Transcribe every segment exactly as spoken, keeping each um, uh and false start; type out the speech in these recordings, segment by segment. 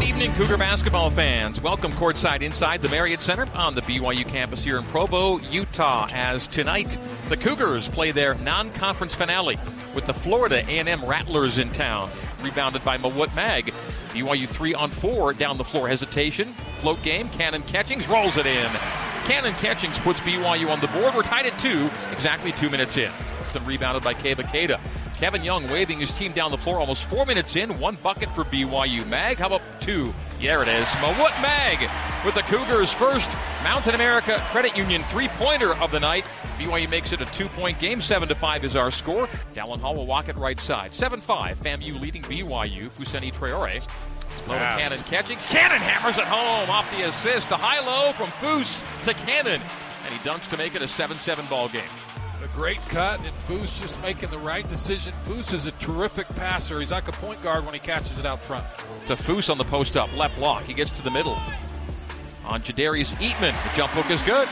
evening, Cougar basketball fans. Welcome courtside inside the Marriott Center on the B Y U campus here in Provo, Utah, as tonight the Cougars play their non-conference finale with the Florida A and M Rattlers in town. Rebounded by Mawut Mag. B Y U three on four, down the floor hesitation. Float game, Cannon Catchings rolls it in. Cannon Catchings puts B Y U on the board. We're tied at two, exactly two minutes in. Then rebounded by Keba Keita. Kevin Young waving his team down the floor almost four minutes in. One bucket for B Y U. Mag, how about two? There it is. Mawut Mag with the Cougars' first Mountain America Credit Union three-pointer of the night. B Y U makes it a two-point game. seven to five is our score. Dallin Hall will walk it right side. seven five. FAMU leading B Y U. Fousseyni Traore. Low yes. Cannon catching. Cannon hammers it home off the assist. The high-low from Foose to Cannon. And he dunks to make it a seven seven ball game. A great cut, and Foose just making the right decision. Foose is a terrific passer. He's like a point guard when he catches it out front. To Foose on the post-up, left block. He gets to the middle. On Jadarius Eatman, the jump hook is good.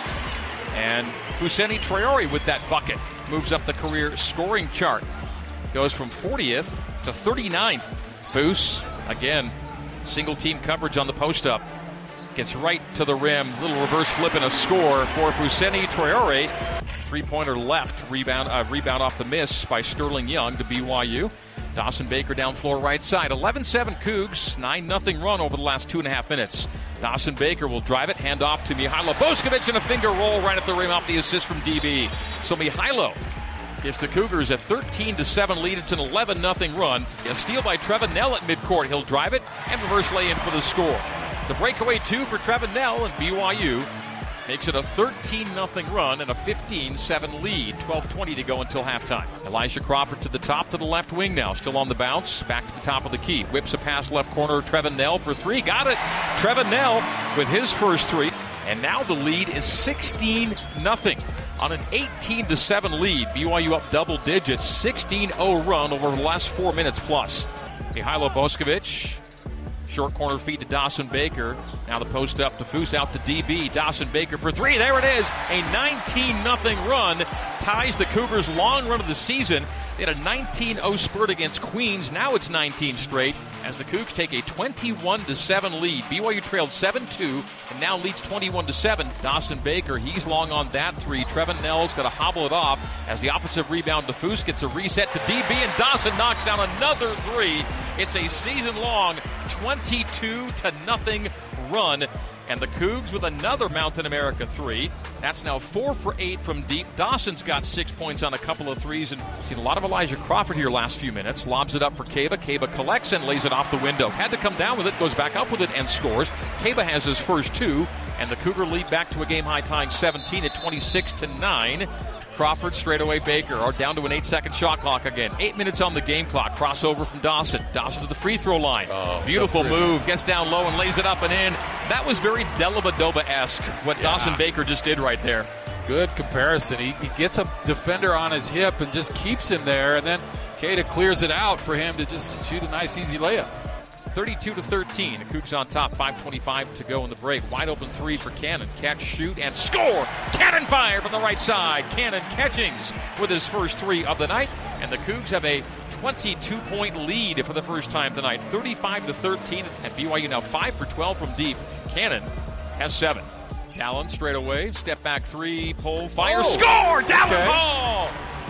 And Fousseyni Traore with that bucket moves up the career scoring chart. Goes from fortieth to thirty-ninth. Foose, again, single-team coverage on the post-up. Gets right to the rim. Little reverse flip and a score for Fousseyni Traore. Three-pointer left, rebound uh, rebound off the miss by Sterling Young to B Y U. Dawson Baker down floor right side. eleven seven Cougs, nine nothing run over the last two and a half minutes. Dawson Baker will drive it, hand off to Mihailo Boskovic, and a finger roll right at the rim off the assist from D B. So Mihailo gives the Cougars a thirteen to seven lead. It's an eleven nothing run. A steal by Trevin Knell at midcourt. He'll drive it and reverse lay in for the score. The breakaway two for Trevin Knell, and B Y U makes it a thirteen nothing run and a fifteen seven lead. twelve twenty to go until halftime. Elijah Crawford to the top, to the left wing now. Still on the bounce. Back to the top of the key. Whips a pass left corner. Trevin Knell for three. Got it. Trevin Knell with his first three. And now the lead is sixteen nothing. On an eighteen to seven lead. B Y U up double digits. sixteen oh run over the last four minutes plus. Mihailo Boskovic. Short corner feed to Dawson Baker. Now the post up to Foose, out to D B. Dawson Baker for three. There it is. A nineteen nothing run ties the Cougars' long run of the season. They had a nineteen oh spurt against Queens. Now it's nineteen straight as the Cougs take a twenty-one to seven lead. B Y U trailed seven two and now leads twenty-one to seven. Dawson Baker, he's long on that three. Trevin Knell's got to hobble it off as the offensive rebound to Foose gets a reset to D B, and Dawson knocks down another three. It's a season-long twenty-two to nothing run. And the Cougs with another Mountain America three. That's now four for eight from deep. Dawson's got six points on a couple of threes. And seen a lot of Elijah Crawford here last few minutes. Lobs it up for Keba. Keba collects and lays it off the window. Had to come down with it, goes back up with it and scores. Keba has his first two. And the Cougar lead back to a game-high tying seventeen at twenty-six to nine. Crawford, straightaway Baker, are down to an eight-second shot clock again. Eight minutes on the game clock. Crossover from Dawson. Dawson to the free throw line. Oh, Beautiful so move. Gets down low and lays it up and in. That was very Dellavedova-esque, what yeah. Dawson Baker just did right there. Good comparison. He, he gets a defender on his hip and just keeps him there, and then Keita clears it out for him to just shoot a nice, easy layup. thirty-two to thirteen. The Cougs on top. five twenty-five to go in the break. Wide open three for Cannon. Catch, shoot, and score. Cannon fire from the right side. Cannon Catchings with his first three of the night. And the Cougs have a twenty-two point lead for the first time tonight. thirty-five to thirteen. And B Y U now five for twelve from deep. Cannon has seven. Dallin straight away. Step back three. Pull. Fire. Oh, score. Dallin Hall.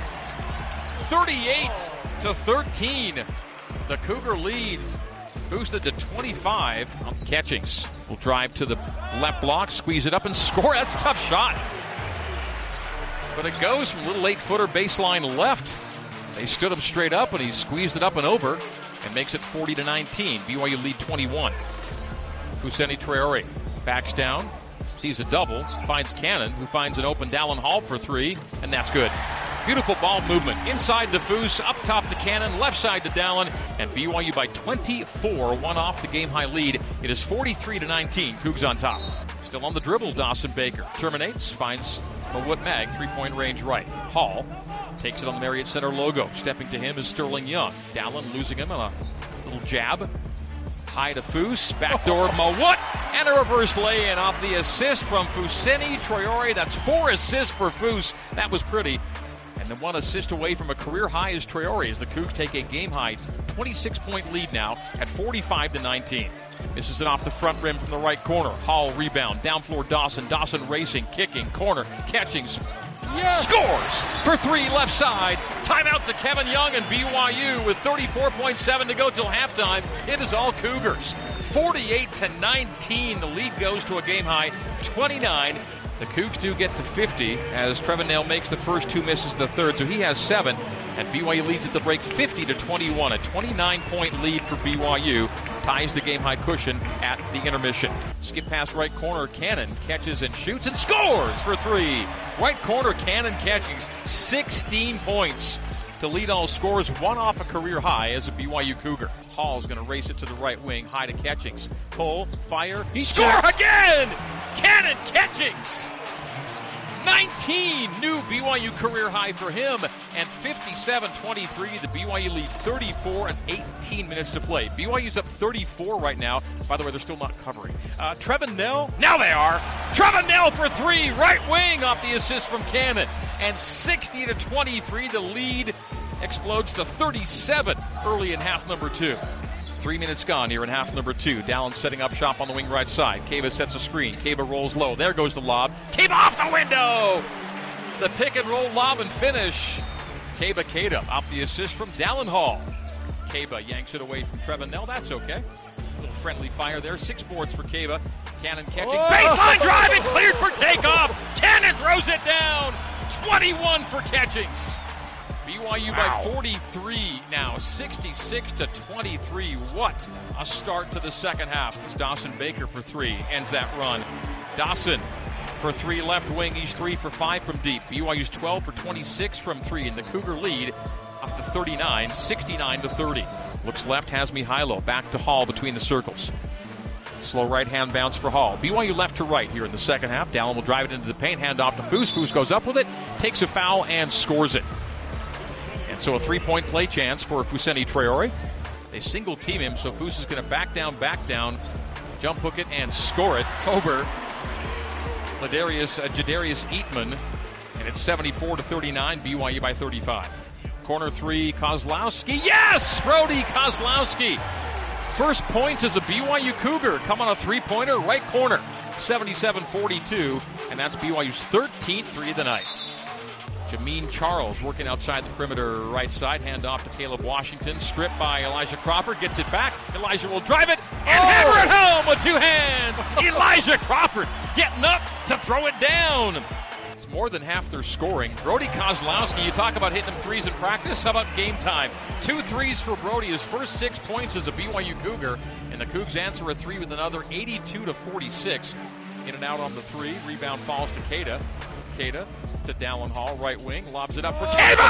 thirty-eight to thirteen. The Cougar leads. Boosted to twenty-five. Catchings will drive to the left block, squeeze it up, and score. That's a tough shot. But it goes from a little eight-footer baseline left. They stood him straight up, and he squeezed it up and over and makes it forty to nineteen. B Y U lead twenty-one. Fousseyni Traore backs down, sees a double, finds Cannon, who finds an open Dallin Hall for three, and that's good. Beautiful ball movement. Inside to Foose, up top to Cannon, left side to Dallin, and B Y U by twenty-four, one off the game-high lead. It is forty-three to nineteen, Cougs on top. Still on the dribble, Dawson Baker. Terminates, finds Mawut Mag, three-point range right. Hall takes it on the Marriott Center logo. Stepping to him is Sterling Young. Dallin losing him on a little jab. High to Foose, backdoor Mawut, and a reverse lay-in off the assist from Fousseyni Traore. That's four assists for Foose. That was pretty. And then one assist away from a career high is Traore as the Cougs take a game-high twenty-six point lead now at forty-five to nineteen. Misses it off the front rim from the right corner. Hall rebound. Down floor Dawson. Dawson racing, kicking, corner, catching. Yes. Scores for three left side. Timeout to Kevin Young and B Y U with thirty-four point seven to go till halftime. It is all Cougars. forty-eight to nineteen. The lead goes to a game-high twenty-nine. The Cougs do get to fifty as Trevin Nail makes the first two misses of the third, so he has seven. And B Y U leads at the break fifty to twenty-one. A twenty-nine point lead for B Y U. Ties the game-high cushion at the intermission. Skip pass right corner. Cannon catches and shoots and scores for three. Right corner, Cannon catching sixteen points to lead all scores, one off a career high as a B Y U Cougar. Hall's going to race it to the right wing, high to Catchings. Pull, fire, he score checked. Again! Cannon Catchings! nineteen, new B Y U career high for him, and fifty-seven twenty-three. The B Y U leads thirty-four and eighteen minutes to play. B Y U's up thirty-four right now. By the way, they're still not covering. Uh, Trevin Nell, now they are. Trevin Nell for three, right wing off the assist from Cannon. And sixty to twenty-three, the lead explodes to thirty-seven early in half number two. Three minutes gone here in half number two. Dallin setting up shop on the wing right side. Kaba sets a screen. Kaba rolls low. There goes the lob. Kaba off the window! The pick and roll lob and finish. Kaba Keita off the assist from Dallin Hall. Kaba yanks it away from Trevin Nell. That's okay. A little friendly fire there. Six boards for Kaba. Cannon catching. Oh! Baseline drive and cleared for takeoff. Cannon throws it down. twenty-one for Catchings. B Y U wow. by forty-three now, sixty-six to twenty-three. What a start to the second half. It's Dawson Baker for three, ends that run. Dawson for three left wing, he's three for five from deep. B Y U's twelve for twenty-six from three, and the Cougar lead up to thirty-nine, sixty-nine to thirty. Looks left, has Mihailo, back to Hall between the circles. Slow right-hand bounce for Hall. B Y U left to right here in the second half. Dallin will drive it into the paint, hand off to Foose. Foose goes up with it, takes a foul, and scores it. And so a three-point play chance for Fousseyni Traore. They single team him, so Foose is going to back down, back down, jump hook it, and score it over Ladarius, uh, Jadarius Eatman. And it's seventy-four to thirty-nine, B Y U by thirty-five. Corner three, Kozlowski. Yes! Brody Kozlowski. First points as a B Y U Cougar. Come on a three-pointer, right corner. seventy-seven forty-two, and that's B Y U's thirteenth three of the night. Jameen Charles working outside the perimeter right side. Hand off to Caleb Washington. Stripped by Elijah Crawford. Gets it back. Elijah will drive it and oh! hammer it home with two hands. Elijah Crawford getting up to throw it down. It's more than half their scoring. Brody Kozlowski, you talk about hitting them threes in practice. How about game time? Two threes for Brody. His first six points as a B Y U Cougar. And the Cougs answer a three with another eighty-two to forty-six. In and out on the three. Rebound falls to Keita. Keita to Dallin Hall, right wing, lobs it up for Kaba!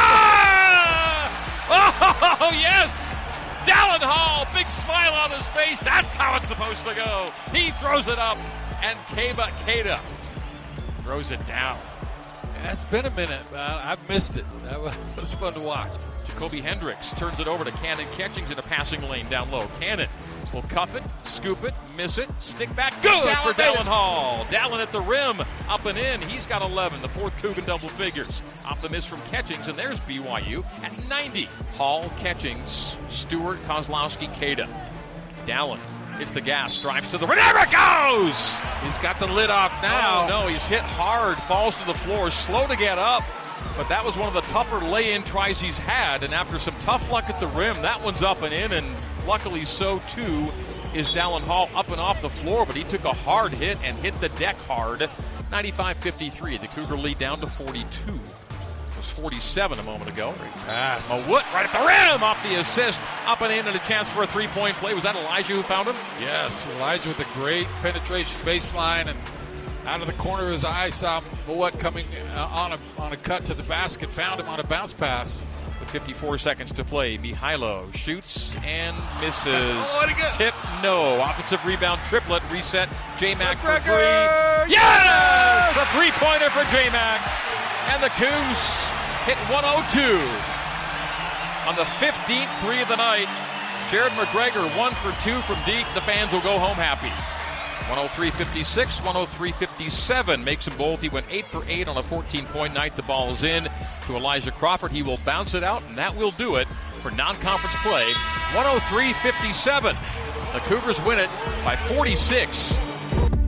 Oh, yes! Dallin Hall, big smile on his face. That's how it's supposed to go. He throws it up, and Kaba Keita throws it down. Yeah, it's been a minute. Uh, I've missed it. That was fun to watch. Jacoby Hendricks turns it over to Cannon Catchings in a passing lane down low. Cannon will cuff it, scoop it, miss it, stick back. Good Dallin for Dallin Hall. Dallin at the rim, up and in. He's got eleven, the fourth Cougar double figures. Off the miss from Catchings, and there's B Y U at ninety. Hall, Catchings, Stewart, Kozlowski, Keita. Dallin hits the gas, drives to the rim. There it goes! He's got the lid off now. Oh, no, he's hit hard, falls to the floor, slow to get up. But that was one of the tougher lay-in tries he's had, and after some tough luck at the rim, that one's up and in, and luckily so, too, is Dallin Hall up and off the floor, but he took a hard hit and hit the deck hard. ninety-five fifty-three, the Cougar lead down to forty-two. It was forty-seven a moment ago. Pass. A Wood right at the rim, off the assist, up and in, and a chance for a three-point play. Was that Elijah who found him? Yes, Elijah with a great penetration baseline, and out of the corner of his eye, saw Moet coming uh, on a on a cut to the basket, found him on a bounce pass. With fifty-four seconds to play, Mihailo shoots and misses. Oh, Tip, no. Offensive rebound, triplet, reset. J-Mac for three. Yes! Yes! A three-pointer for J-Mac. And the Cougs hit one oh two on the fifteenth three of the night. Jared McGregor, one for two from deep. The fans will go home happy. one oh three fifty-six, one oh three fifty-seven makes them both. He went eight for eight on a fourteen-point night. The ball is in to Elijah Crawford. He will bounce it out, and that will do it for non-conference play. one oh three fifty-seven. The Cougars win it by forty-six.